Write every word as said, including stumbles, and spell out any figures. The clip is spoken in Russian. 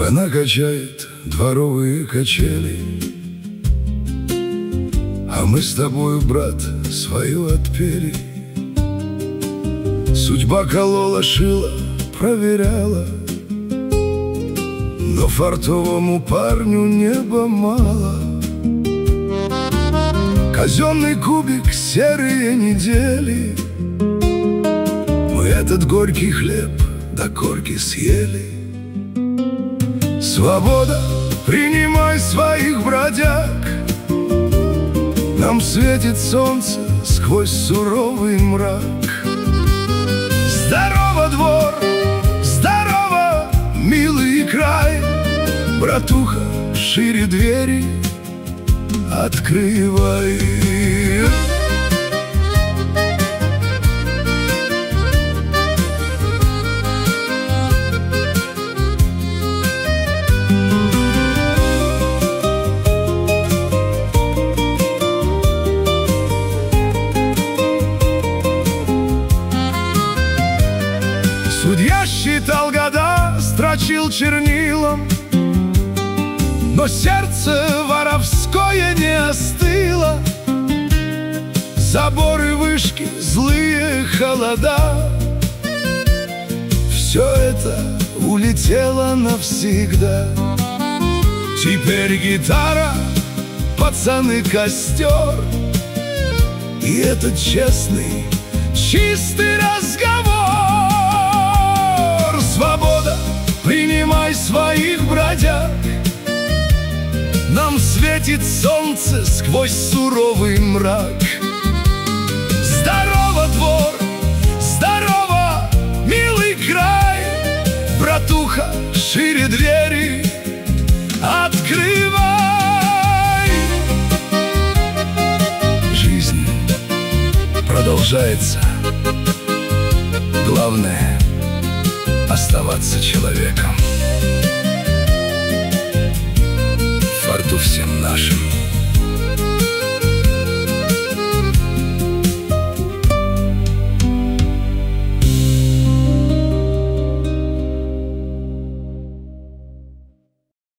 Она качает дворовые качели, а мы с тобою, брат, свою отпели. Судьба колола, шила, проверяла, но фартовому парню неба мало. Казенный кубик, серые недели, мы этот горький хлеб до корки съели. Свобода, принимай своих бродяг, нам светит солнце сквозь суровый мрак. Здорово, двор, здорово, милый край, братуха, шире двери открывай. Судья считал года, строчил чернилом, но сердце воровское не остыло. Заборы, вышки, злые холода, все это улетело навсегда. Теперь гитара, пацаны, костер, и этот честный, чистый разговор. Свобода, принимай своих бродяг, нам светит солнце сквозь суровый мрак. Здорово, двор, здорово, милый край, братуха, шире двери открывай. Жизнь продолжается. Главное — оставаться человеком. Фарту всем нашим.